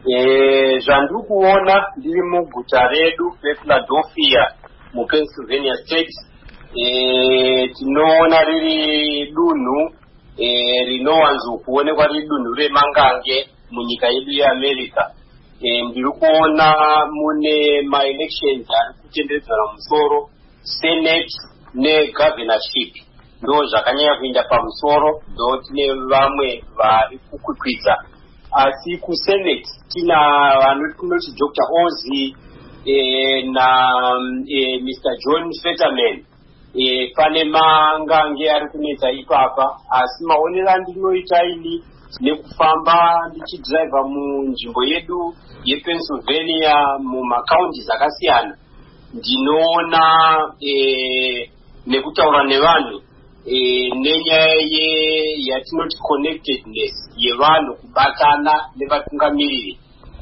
Zvandiri kuona ndiri muguta redu rePhiladelphia muPennsylvania State, tinoona riri dunhu rinowanzokuonekwa riri dunhu remangange munyika yedu yeAmerica. Ndiri kuona mune ma-elections ari kutenderedzana musoro, Senate negovernorship ndo zvakanyanya kuenda pamusoro, ndo tine vamwe vari kukwikwidza. Asi kuSenate tina vanoti Dr. Ozzy Mr. John Fetterman. Pane mangange ari kunetsa ipapa, asi maonero andinoita ini nekufamba ndichidriva munzvimbo yedu yePennsylvania mumakaunti akasiyana, ndinoona nekutaura nevanhu nenyaya yatinoti connectedness yevanhu kubatana nevatungamiriri,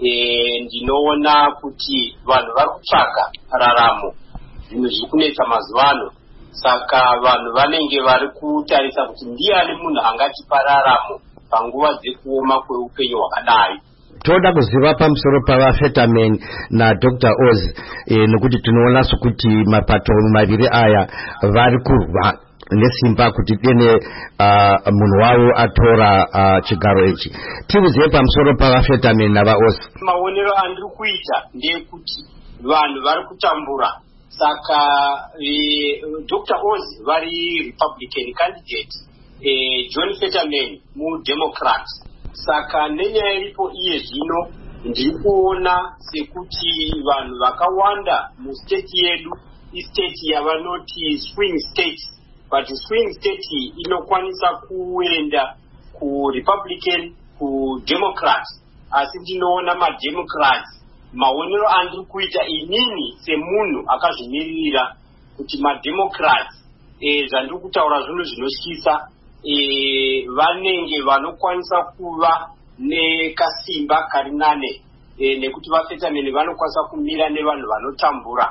ndinoona kuti vanhu vari kutsvaga raramo, zvinhu zviri kunetsa mazuva ano. Saka vanhu vanenge vari kutarisa kuti ndiani munhu angatipa raramo panguva dzekuoma kweupenyu hwakadai. Toda kuziva pamusoro pavaFetterman naDr. Ozzy nekuti tinoona sokuti mapato maviri aya vari kurwa nesimba kuti dene munhu wavo atora chigaro ichi. Tiuzive pamusoro pavaFetterman navaOzzy. Maonero andiri kuita ndeyekuti vanhu vari kutambura. Saka Dr. Ozzy vari Republican candidate, John Fetterman muDemocrat. Saka nenyaya iripo iye zvino ndiri kuona sekuti vanhu vakawanda mustate yedu istate yavanoti swing state, but swing state inokwanisa kuenda kuRepublican kuDemocrat, asi ndinoona maDemocrats. Maonero andiri kuita inini semunhu akazvimirira kuti maDemocrats, zvandiri kutaura zvinhu zvinotyisa, vanenge vanokwanisa kuva nekasimba kari nane, nekuti vaFetterman vanokwanisa kumira nevanhu vanotambura,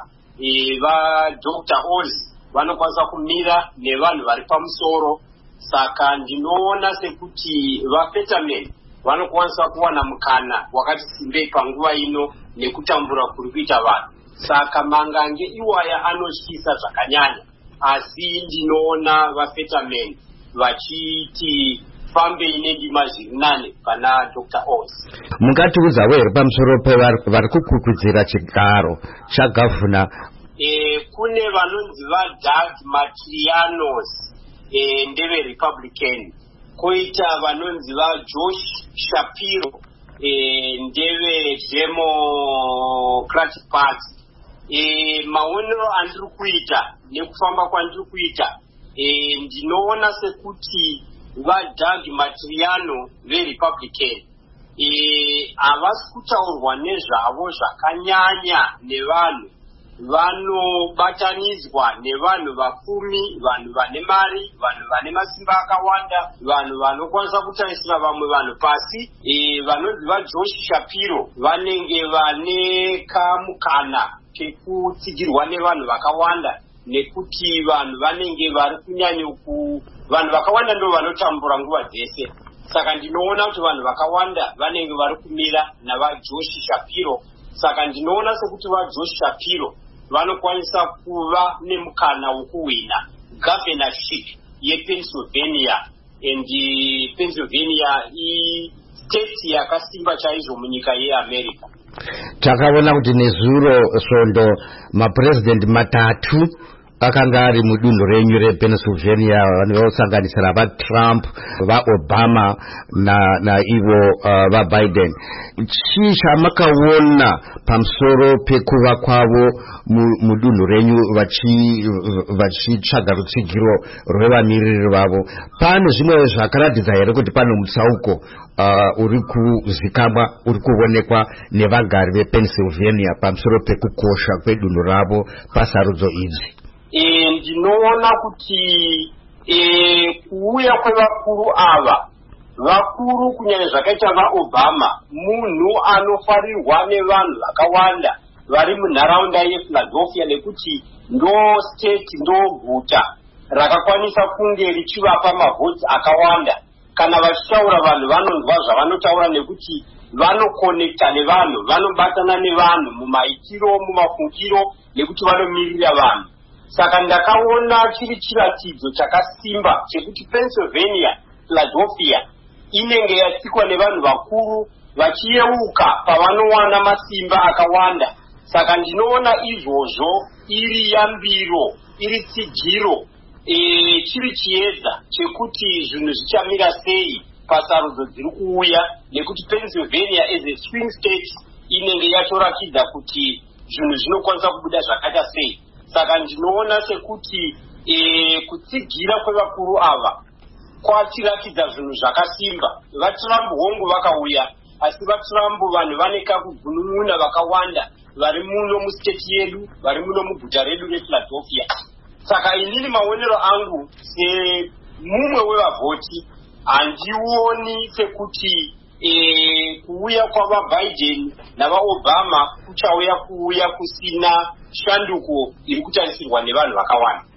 vaDr. Ozzy vanokwanisa kumira nevanhu vari pamusoro. Saka ndinoona sekuti vaFetterman vanokwanisa kuwana mukana wakati simbei panguva ino nekutambura kuri kuita vanhu. Saka mangange iwaya anotyisa zvakanyanya, asi ndinoona vaFetterman vachiti fambei nendima zviri nane pana Dr. Ozzy. Mungatiudzawo here pamusoro pevari kukwikwidza chigaro chagavhuna? Kune vanonzi vaDoug Mastrianos, ndeveRepublican. Koita vanonzi vaJosh Shapiro, ndeveDemocratic Party. Maonero andiri kuita nekufamba kwandiri kuita, ndinoona sekuti vaDoug Mastriano veRepublican havasi kutaurwa nezvavo zvakanyanya nevanhu, vanobatanidzwa nevanhu vapfumi, vanhu vane mari, vanhu vane masimba akawanda, vanhu vanokwanisa kutarisira vamwe vanhu pasi. Vanonzi vaJosh Shapiro vanenge vane kamukana kekutsigirwa nevanhu vakawanda, nekuti vanhu vanenge vari vanhu vakawanda ndo vanotambura nguva dzese. Saka ndinoona kuti vanhu vakawanda vanenge vari kumira navaJosh Shapiro. Saka ndinoona sekuti vaJosh Shapiro vanokwanisa kuva nemukana wokuwina governorship yePennsylvania, and Pennsylvania state yakasimba chaizvo munyika yeAmerica. Takaona kuti nezuro svondo mapresident matatu akanga ari mudunhu renyu rePennsylvania, vanosanganisira vaTrump, vaObama naivo vaBiden. Chii chamakaona pamusoro pekuva kwavo mudunhu renyu vachitsvaga rutsigiro rwevamiriri vavo? Pane zvimwe zvakaratidza here kuti pane mutsauko uri kuzikamwa, uri kuonekwa nevagari vePennsylvania pamusoro pekukosha kwedunhu ravo pasarudzo idzi? Ndinoona kuti kuuya kwevakuru ava, vakuru kunyanya zvakaita vaObama, munhu anofarirwa nevanhu vakawanda vari munharaunda yePhiladelphia, nekuti ndo state, ndo guta rakakwanisa kunge richivapa mavhoti akawanda. Kana vachitaura vanhu vanonzwa zvavanotaura, nekuti vanokonekta nevanhu, vanobatana nevanhu mumaitiro, mumafungiro, nekuti vanomirira vanhu. Saka ndakaona chiri chiratidzo chakasimba chekuti Pennsylvania, Philadelphia inenge yatsikwa nevanhu vakuru vachiyeuka pavanowana masimba akawanda. Saka ndinoona izvozvo iri yambiro, iri tsigiro, chiri chiedza chekuti zvinhu zvichamira sei pasarudzo dziri kuuya, nekuti Pennsylvania as a swing state inenge yatorakidza kuti zvinhu zvinokwanisa kubuda zvakaita sei. Saka ndinoona sekuti kutsigira kwevakuru ava kwachiratidza zvinhu zvakasimba. VaTrump hongu vakauya, asi vaTrump vanhu vane kakugunun'una vakawanda vari muno musiteti yedu, vari muno muguta redu rePhiladelphia. Saka inini maonero angu semumwe wevavhoti handioni sekuti kuuya kwavaBiden navaObama kuchauya kuuya kusina shanduko iri kutarisirwa nevanhu vakawanda.